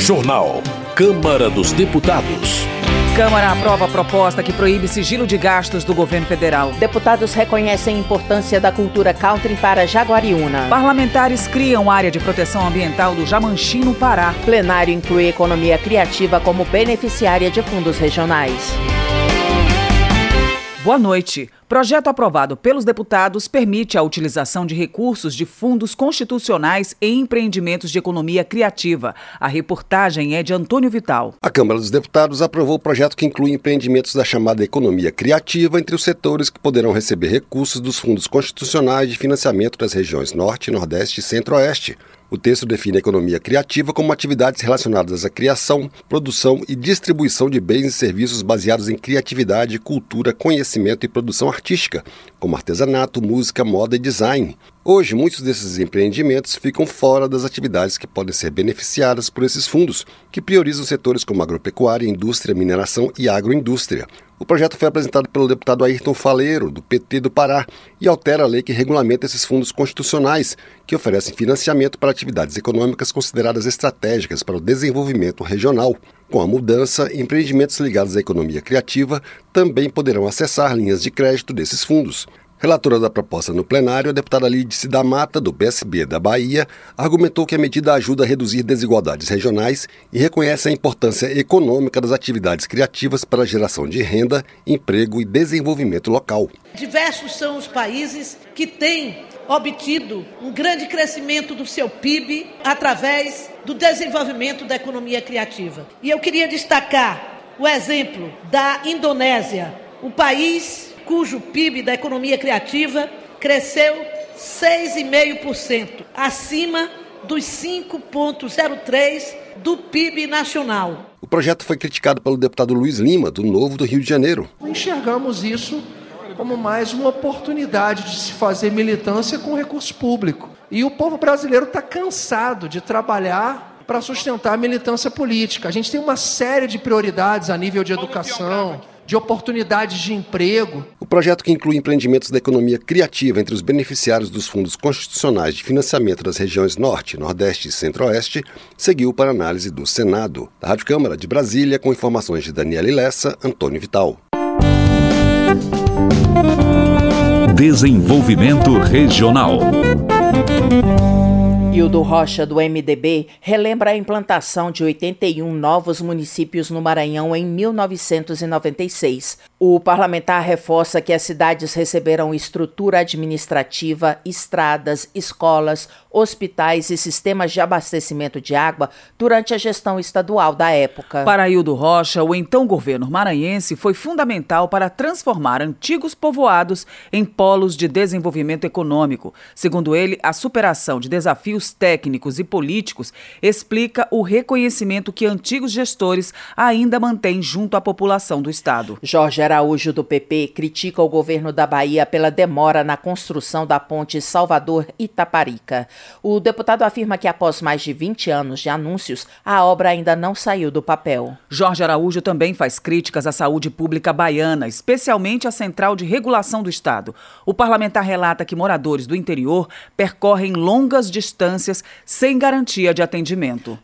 Jornal. Câmara dos Deputados. Câmara aprova a proposta que proíbe sigilo de gastos do governo federal. Deputados reconhecem a importância da cultura country para Jaguariúna. Parlamentares criam área de proteção ambiental do Jamanchim, no Pará. Plenário inclui economia criativa como beneficiária de fundos regionais. Boa noite. Projeto aprovado pelos deputados permite a utilização de recursos de fundos constitucionais em empreendimentos de economia criativa. A reportagem é de Antônio Vital. A Câmara dos Deputados aprovou o projeto que inclui empreendimentos da chamada economia criativa entre os setores que poderão receber recursos dos fundos constitucionais de financiamento das regiões Norte, Nordeste e Centro-Oeste. O texto define a economia criativa como atividades relacionadas à criação, produção e distribuição de bens e serviços baseados em criatividade, cultura, conhecimento e produção artística, como artesanato, música, moda e design. Hoje, muitos desses empreendimentos ficam fora das atividades que podem ser beneficiadas por esses fundos, que priorizam setores como agropecuária, indústria, mineração e agroindústria. O projeto foi apresentado pelo deputado Ayrton Faleiro, do PT do Pará, e altera a lei que regulamenta esses fundos constitucionais, que oferecem financiamento para atividades econômicas consideradas estratégicas para o desenvolvimento regional. Com a mudança, empreendimentos ligados à economia criativa também poderão acessar linhas de crédito desses fundos. Relatora da proposta no plenário, a deputada Lídice da Mata, do PSB da Bahia, argumentou que a medida ajuda a reduzir desigualdades regionais e reconhece a importância econômica das atividades criativas para a geração de renda, emprego e desenvolvimento local. Diversos são os países que têm obtido um grande crescimento do seu PIB através do desenvolvimento da economia criativa. E eu queria destacar o exemplo da Indonésia, um país cujo PIB da economia criativa cresceu 6,5%, acima dos 5,03% do PIB nacional. O projeto foi criticado pelo deputado Luiz Lima, do Novo do Rio de Janeiro. Enxergamos isso como mais uma oportunidade de se fazer militância com recurso público. E o povo brasileiro está cansado de trabalhar para sustentar a militância política. A gente tem uma série de prioridades a nível de educação, de oportunidades de emprego. O projeto, que inclui empreendimentos da economia criativa entre os beneficiários dos fundos constitucionais de financiamento das regiões Norte, Nordeste e Centro-Oeste, seguiu para análise do Senado. Da Rádio Câmara de Brasília, com informações de Daniela Lessa, Antônio Vital. Desenvolvimento Regional. Hildo Rocha, do MDB, relembra a implantação de 81 novos municípios no Maranhão em 1996. O parlamentar reforça que as cidades receberam estrutura administrativa, estradas, escolas, hospitais e sistemas de abastecimento de água durante a gestão estadual da época. Para Hildo Rocha, o então governo maranhense foi fundamental para transformar antigos povoados em polos de desenvolvimento econômico. Segundo ele, a superação de desafios técnicos e políticos explica o reconhecimento que antigos gestores ainda mantêm junto à população do estado. Jorge Araújo, do PP, critica o governo da Bahia pela demora na construção da ponte Salvador-Itaparica. O deputado afirma que após mais de 20 anos de anúncios, a obra ainda não saiu do papel. Jorge Araújo também faz críticas à saúde pública baiana, especialmente à Central de Regulação do Estado. O parlamentar relata que moradores do interior percorrem longas distâncias sem garantia de atendimento.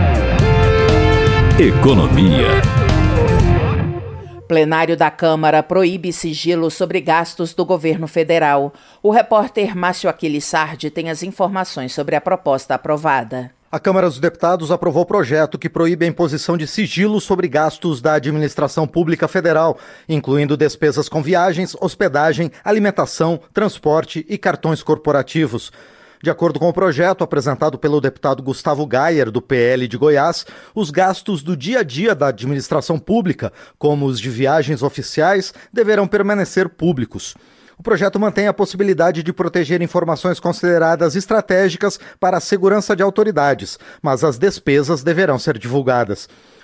Economia. Plenário da Câmara proíbe sigilo sobre gastos do governo federal. O repórter Márcio Aquiles Sardi tem as informações sobre a proposta aprovada. A Câmara dos Deputados aprovou o projeto que proíbe a imposição de sigilo sobre gastos da administração pública federal, incluindo despesas com viagens, hospedagem, alimentação, transporte e cartões corporativos. De acordo com o projeto apresentado pelo deputado Gustavo Gayer, do PL de Goiás, os gastos do dia a dia da administração pública, como os de viagens oficiais, deverão permanecer públicos. O projeto mantém a possibilidade de proteger informações consideradas estratégicas para a segurança de autoridades, mas as despesas deverão ser divulgadas.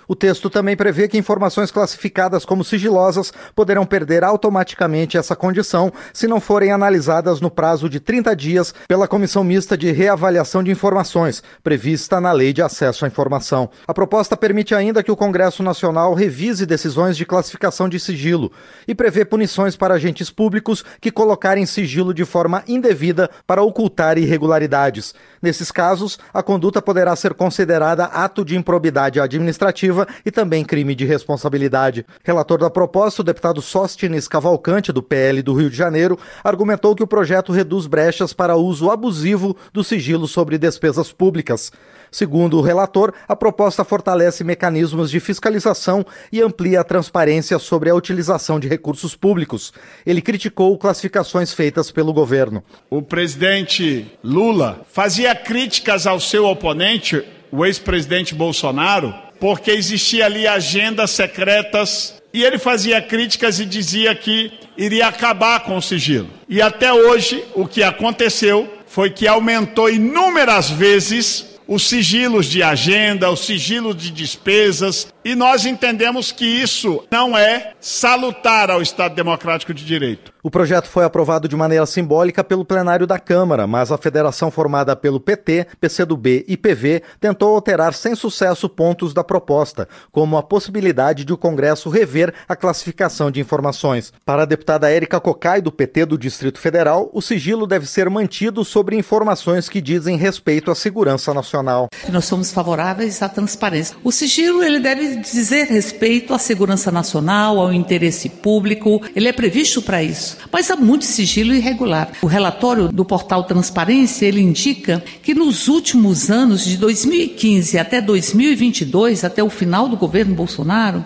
O texto também prevê que informações classificadas como sigilosas poderão perder automaticamente essa condição se não forem analisadas no prazo de 30 dias pela Comissão Mista de Reavaliação de Informações, prevista na Lei de Acesso à Informação. A proposta permite ainda que o Congresso Nacional revise decisões de classificação de sigilo e prevê punições para agentes públicos que colocarem sigilo de forma indevida para ocultar irregularidades. Nesses casos, a conduta poderá ser considerada ato de improbidade administrativa e também crime de responsabilidade. Relator da proposta, o deputado Sóstenes Cavalcante, do PL do Rio de Janeiro, argumentou que o projeto reduz brechas para uso abusivo do sigilo sobre despesas públicas. Segundo o relator, a proposta fortalece mecanismos de fiscalização e amplia a transparência sobre a utilização de recursos públicos. Ele criticou classificações feitas pelo governo. O presidente Lula fazia críticas ao seu oponente, o ex-presidente Bolsonaro, porque existia ali agendas secretas e ele fazia críticas e dizia que iria acabar com o sigilo. E até hoje, o que aconteceu foi que aumentou inúmeras vezes os sigilos de agenda, os sigilos de despesas, e nós entendemos que isso não é salutar ao Estado Democrático de Direito. O projeto foi aprovado de maneira simbólica pelo plenário da Câmara, mas a federação formada pelo PT, PCdoB e PV tentou alterar sem sucesso pontos da proposta, como a possibilidade de o Congresso rever a classificação de informações. Para a deputada Érica Cocai, do PT do Distrito Federal, o sigilo deve ser mantido sobre informações que dizem respeito à segurança nacional. Nós somos favoráveis à transparência. O sigilo ele deve dizer respeito à segurança nacional, ao interesse público, ele é previsto para isso. Mas há muito sigilo irregular. O relatório do portal Transparência, ele indica que nos últimos anos, de 2015 até 2022, até o final do governo Bolsonaro,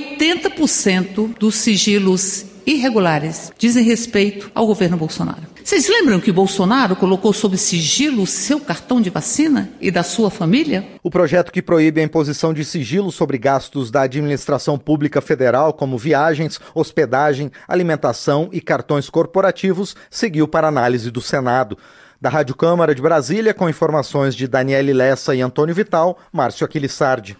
80% dos sigilos irregulares dizem respeito ao governo Bolsonaro. Vocês lembram que Bolsonaro colocou sob sigilo o seu cartão de vacina e da sua família? O projeto que proíbe a imposição de sigilo sobre gastos da administração pública federal, como viagens, hospedagem, alimentação e cartões corporativos, seguiu para análise do Senado. Da Rádio Câmara de Brasília, com informações de Daniele Lessa e Antônio Vital, Márcio Aquilissardi.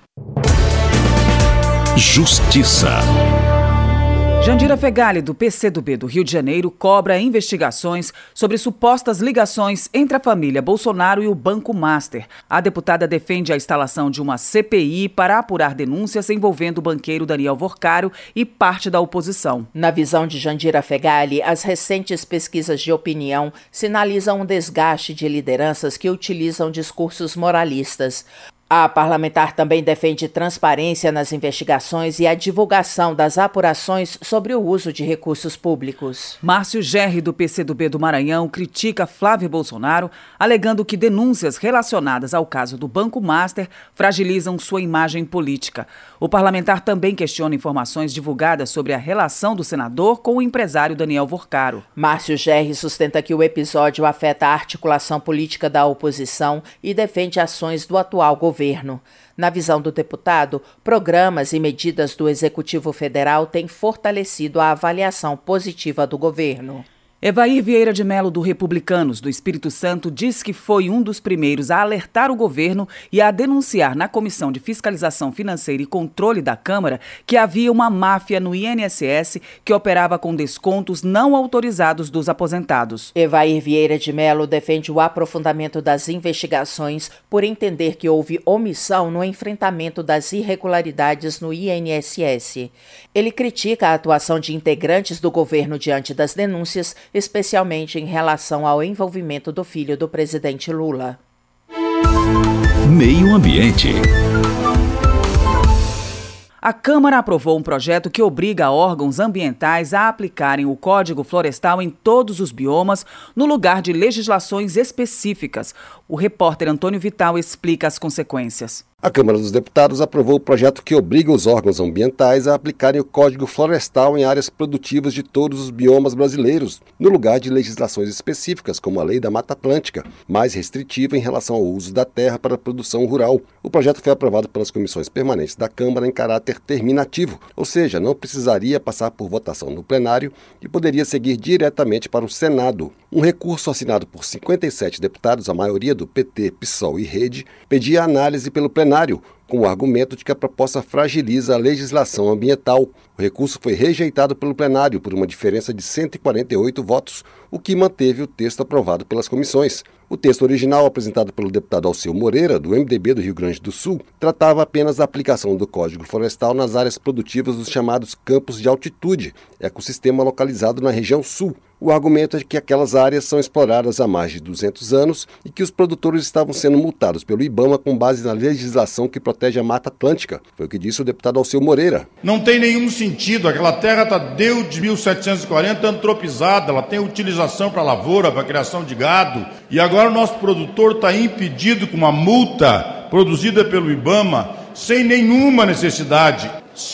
Justiça. Jandira Fegali, do PCdoB do Rio de Janeiro, cobra investigações sobre supostas ligações entre a família Bolsonaro e o Banco Master. A deputada defende a instalação de uma CPI para apurar denúncias envolvendo o banqueiro Daniel Vorcaro e parte da oposição. Na visão de Jandira Fegali, as recentes pesquisas de opinião sinalizam um desgaste de lideranças que utilizam discursos moralistas. A parlamentar também defende transparência nas investigações e a divulgação das apurações sobre o uso de recursos públicos. Márcio Gerri, do PCdoB do Maranhão, critica Flávio Bolsonaro, alegando que denúncias relacionadas ao caso do Banco Master fragilizam sua imagem política. O parlamentar também questiona informações divulgadas sobre a relação do senador com o empresário Daniel Vorcaro. Márcio Gerri sustenta que o episódio afeta a articulação política da oposição e defende ações do atual governo. Na visão do deputado, programas e medidas do Executivo Federal têm fortalecido a avaliação positiva do governo. Evair Vieira de Mello, do Republicanos do Espírito Santo, diz que foi um dos primeiros a alertar o governo e a denunciar na Comissão de Fiscalização Financeira e Controle da Câmara que havia uma máfia no INSS que operava com descontos não autorizados dos aposentados. Evair Vieira de Mello defende o aprofundamento das investigações por entender que houve omissão no enfrentamento das irregularidades no INSS. Ele critica a atuação de integrantes do governo diante das denúncias, especialmente em relação ao envolvimento do filho do presidente Lula. Meio Ambiente. A Câmara aprovou um projeto que obriga órgãos ambientais a aplicarem o Código Florestal em todos os biomas, no lugar de legislações específicas. O repórter Antônio Vital explica as consequências. A Câmara dos Deputados aprovou o projeto que obriga os órgãos ambientais a aplicarem o Código Florestal em áreas produtivas de todos os biomas brasileiros, no lugar de legislações específicas, como a Lei da Mata Atlântica, mais restritiva em relação ao uso da terra para a produção rural. O projeto foi aprovado pelas comissões permanentes da Câmara em caráter terminativo, ou seja, não precisaria passar por votação no plenário e poderia seguir diretamente para o Senado. Um recurso assinado por 57 deputados, a maioria do PT, PSOL e Rede, pedia análise pelo plenário plenário, com o argumento de que a proposta fragiliza a legislação ambiental. O recurso foi rejeitado pelo plenário por uma diferença de 148 votos, o que manteve o texto aprovado pelas comissões. O texto original, apresentado pelo deputado Alceu Moreira, do MDB do Rio Grande do Sul, tratava apenas da aplicação do Código Florestal nas áreas produtivas dos chamados campos de altitude, ecossistema localizado na região sul. O argumento é que aquelas áreas são exploradas há mais de 200 anos e que os produtores estavam sendo multados pelo IBAMA com base na legislação que protege a Mata Atlântica. Foi o que disse o deputado Alceu Moreira. Não tem nenhum sentido, aquela terra está desde 1740 antropizada, ela tem utilização para lavoura, para criação de gado, e agora o nosso produtor está impedido com uma multa produzida pelo IBAMA sem nenhuma necessidade.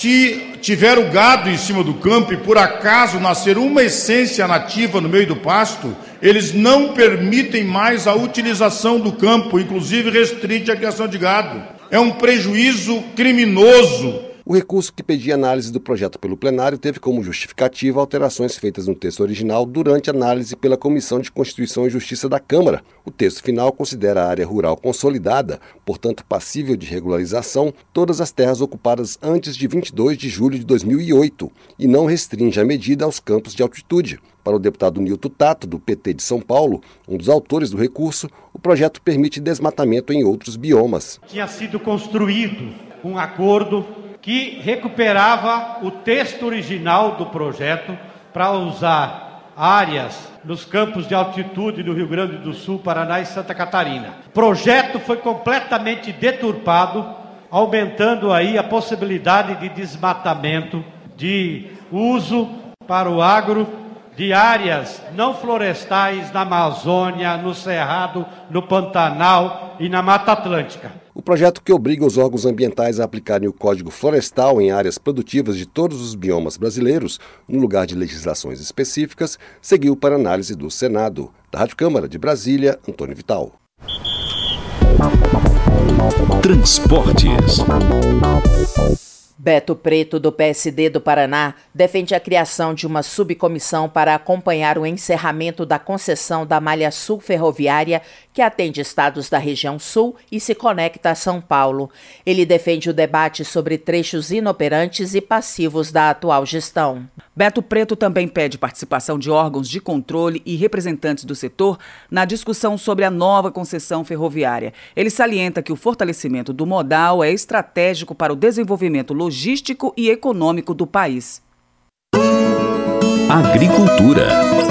Se tiver o gado em cima do campo e por acaso nascer uma essência nativa no meio do pasto, eles não permitem mais a utilização do campo, inclusive restringe a criação de gado. É um prejuízo criminoso. O recurso que pedia análise do projeto pelo plenário teve como justificativa alterações feitas no texto original durante a análise pela Comissão de Constituição e Justiça da Câmara. O texto final considera a área rural consolidada, portanto passível de regularização, todas as terras ocupadas antes de 22 de julho de 2008 e não restringe a medida aos campos de altitude. Para o deputado Nilton Tato, do PT de São Paulo, um dos autores do recurso, o projeto permite desmatamento em outros biomas. Tinha sido construído um acordo que recuperava o texto original do projeto para usar áreas nos campos de altitude do Rio Grande do Sul, Paraná e Santa Catarina. O projeto foi completamente deturpado, aumentando aí a possibilidade de desmatamento, de uso para o agro de áreas não florestais na Amazônia, no Cerrado, no Pantanal e na Mata Atlântica. O projeto, que obriga os órgãos ambientais a aplicarem o Código Florestal em áreas produtivas de todos os biomas brasileiros, no lugar de legislações específicas, seguiu para análise do Senado. Da Rádio Câmara de Brasília, Antônio Vital. Transportes. Beto Preto, do PSD do Paraná, defende a criação de uma subcomissão para acompanhar o encerramento da concessão da malha sul ferroviária que atende estados da região sul e se conecta a São Paulo. Ele defende o debate sobre trechos inoperantes e passivos da atual gestão. Beto Preto também pede participação de órgãos de controle e representantes do setor na discussão sobre a nova concessão ferroviária. Ele salienta que o fortalecimento do modal é estratégico para o desenvolvimento logístico e econômico do país. Agricultura.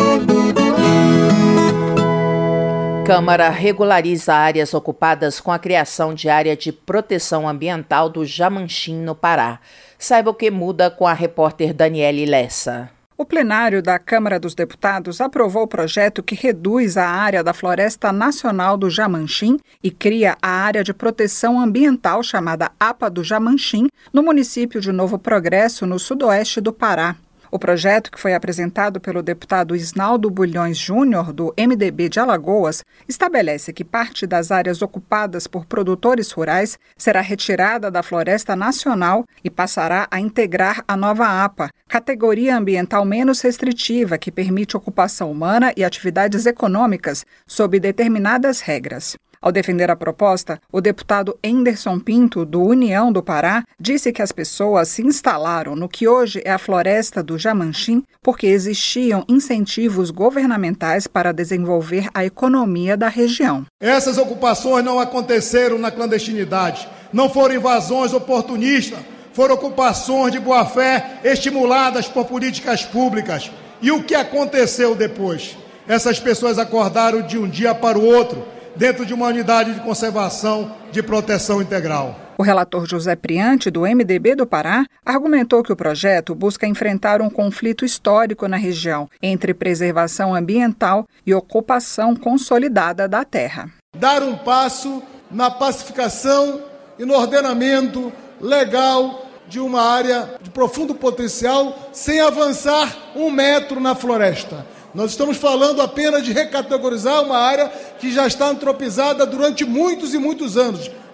Câmara regulariza áreas ocupadas com a criação de área de proteção ambiental do Jamanchim, no Pará. Saiba o que muda com a repórter Daniele Lessa. O plenário da Câmara dos Deputados aprovou o projeto que reduz a área da Floresta Nacional do Jamanchim e cria a área de proteção ambiental chamada APA do Jamanchim, no município de Novo Progresso, no sudoeste do Pará. O projeto, que foi apresentado pelo deputado Isnaldo Bulhões Júnior, do MDB de Alagoas, estabelece que parte das áreas ocupadas por produtores rurais será retirada da Floresta Nacional e passará a integrar a nova APA, categoria ambiental menos restritiva que permite ocupação humana e atividades econômicas sob determinadas regras. Ao defender a proposta, o deputado Enderson Pinto, do União do Pará, disse que as pessoas se instalaram no que hoje é a floresta do Jamanchim porque existiam incentivos governamentais para desenvolver a economia da região. Essas ocupações não aconteceram na clandestinidade, não foram invasões oportunistas, foram ocupações de boa-fé estimuladas por políticas públicas. E o que aconteceu depois? Essas pessoas acordaram de um dia para o outro, dentro de uma unidade de conservação de proteção integral. O relator José Priante, do MDB do Pará, argumentou que o projeto busca enfrentar um conflito histórico na região entre preservação ambiental e ocupação consolidada da terra. Dar um passo na pacificação e no ordenamento legal de uma área de profundo potencial sem avançar 1 metro na floresta. Nós estamos falando apenas de recategorizar uma área que já está antropizada durante muitos e muitos anos,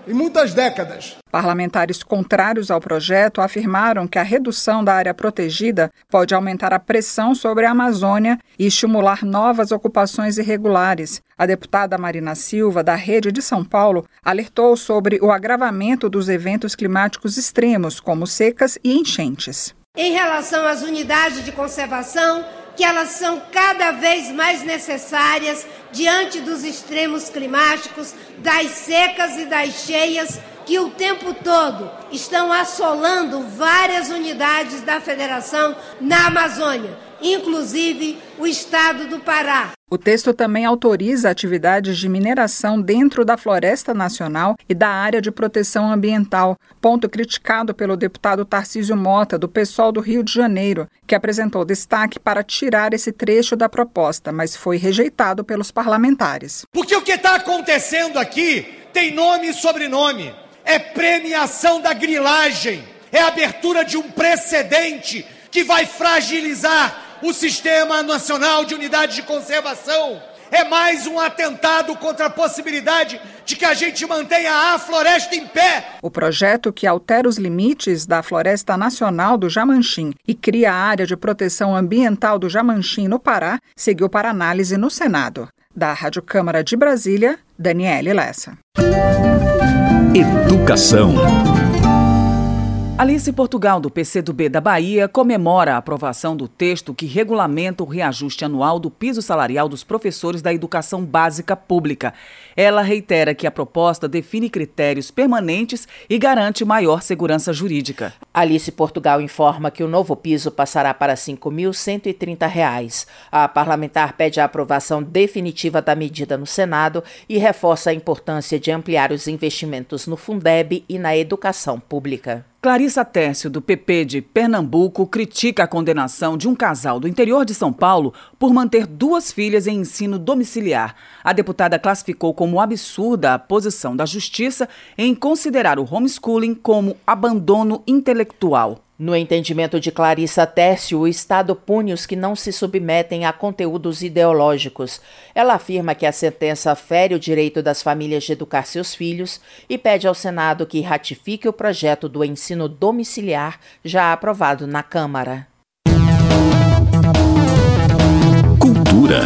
em muitas décadas. Parlamentares contrários ao projeto afirmaram que a redução da área protegida pode aumentar a pressão sobre a Amazônia e estimular novas ocupações irregulares. A deputada Marina Silva, da Rede de São Paulo, alertou sobre o agravamento dos eventos climáticos extremos, como secas e enchentes. Em relação às unidades de conservação, que elas são cada vez mais necessárias diante dos extremos climáticos, das secas e das cheias, que o tempo todo estão assolando várias unidades da Federação na Amazônia, inclusive o estado do Pará. O texto também autoriza atividades de mineração dentro da Floresta Nacional e da Área de Proteção Ambiental, ponto criticado pelo deputado Tarcísio Mota, do PSOL do Rio de Janeiro, que apresentou destaque para tirar esse trecho da proposta, mas foi rejeitado pelos parlamentares. Porque o que está acontecendo aqui tem nome e sobrenome. É premiação da grilagem, é abertura de um precedente que vai fragilizar o Sistema Nacional de Unidades de Conservação. É mais um atentado contra a possibilidade de que a gente mantenha a floresta em pé. O projeto, que altera os limites da Floresta Nacional do Jamanchim e cria a Área de Proteção Ambiental do Jamanchim no Pará, seguiu para análise no Senado. Da Rádio Câmara de Brasília, Daniele Lessa. Educação. Alice Portugal, do PCdoB da Bahia, comemora a aprovação do texto que regulamenta o reajuste anual do piso salarial dos professores da educação básica pública. Ela reitera que a proposta define critérios permanentes e garante maior segurança jurídica. Alice Portugal informa que o novo piso passará para R$ 5.130. A parlamentar pede a aprovação definitiva da medida no Senado e reforça a importância de ampliar os investimentos no Fundeb e na educação pública. Clarissa Tércio, do PP de Pernambuco, critica a condenação de um casal do interior de São Paulo por manter 2 filhas em ensino domiciliar. A deputada classificou como absurda a posição da Justiça em considerar o homeschooling como abandono intelectual. No entendimento de Clarissa Tércio, o Estado pune os que não se submetem a conteúdos ideológicos. Ela afirma que a sentença fere o direito das famílias de educar seus filhos e pede ao Senado que ratifique o projeto do ensino domiciliar já aprovado na Câmara. Cultura.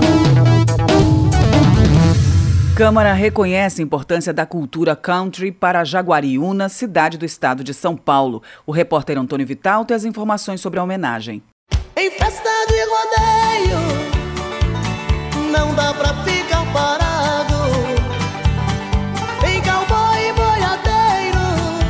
Câmara reconhece a importância da cultura country para Jaguariúna, cidade do estado de São Paulo. O repórter Antônio Vital tem as informações sobre a homenagem. Em festa de rodeio, não dá pra ficar parado. Em cowboy e boiadeiro,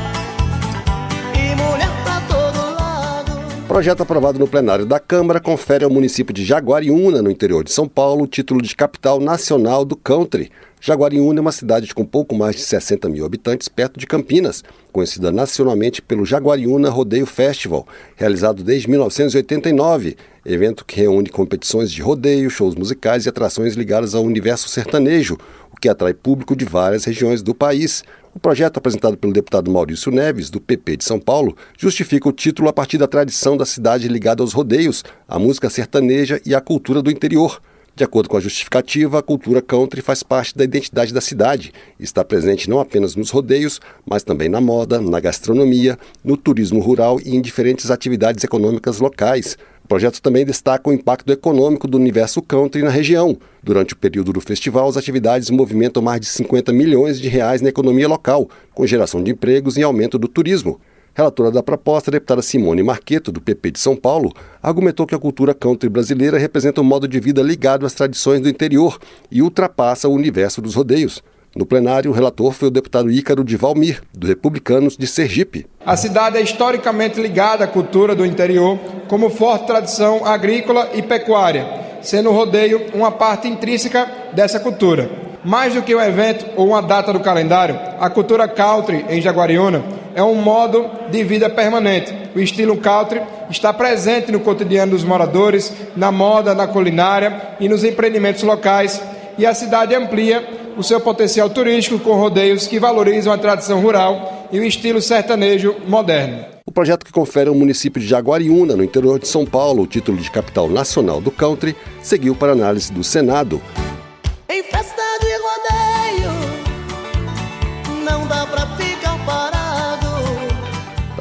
e mulher pra todo lado. O projeto aprovado no plenário da Câmara confere ao município de Jaguariúna, no interior de São Paulo, o título de capital nacional do country. Jaguariúna é uma cidade com pouco mais de 60 mil habitantes, perto de Campinas, conhecida nacionalmente pelo Jaguariúna Rodeio Festival, realizado desde 1989, evento que reúne competições de rodeio, shows musicais e atrações ligadas ao universo sertanejo, o que atrai público de várias regiões do país. O projeto, apresentado pelo deputado Maurício Neves, do PP de São Paulo, justifica o título a partir da tradição da cidade ligada aos rodeios, à música sertaneja e à cultura do interior. De acordo com a justificativa, a cultura country faz parte da identidade da cidade e está presente não apenas nos rodeios, mas também na moda, na gastronomia, no turismo rural e em diferentes atividades econômicas locais. O projeto também destaca o impacto econômico do universo country na região. Durante o período do festival, as atividades movimentam mais de 50 milhões de reais na economia local, com geração de empregos e aumento do turismo. Relatora da proposta, a deputada Simone Marqueto, do PP de São Paulo, argumentou que a cultura country brasileira representa um modo de vida ligado às tradições do interior e ultrapassa o universo dos rodeios. No plenário, o relator foi o deputado Ícaro de Valmir, do Republicanos de Sergipe. A cidade é historicamente ligada à cultura do interior, como forte tradição agrícola e pecuária, sendo o rodeio uma parte intrínseca dessa cultura. Mais do que um evento ou uma data do calendário, a cultura country em Jaguariúna é um modo de vida permanente. O estilo country está presente no cotidiano dos moradores, na moda, na culinária e nos empreendimentos locais, e a cidade amplia o seu potencial turístico com rodeios que valorizam a tradição rural e o estilo sertanejo moderno. O projeto, que confere ao município de Jaguariúna, no interior de São Paulo, o título de capital nacional do country, seguiu para análise do Senado. Em festa de rodeio, não dá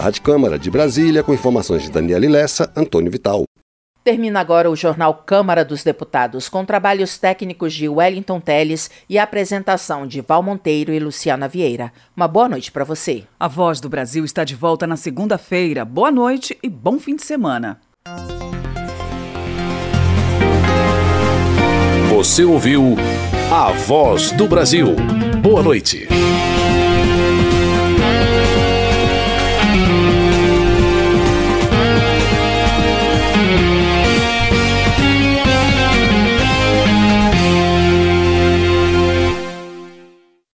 Rádio Câmara de Brasília, com informações de Daniela Lessa, Antônio Vital. Termina agora o Jornal Câmara dos Deputados, com trabalhos técnicos de Wellington Teles e a apresentação de Val Monteiro e Luciana Vieira. Uma boa noite para você. A Voz do Brasil está de volta na segunda-feira. Boa noite e bom fim de semana. Você ouviu A Voz do Brasil. Boa noite.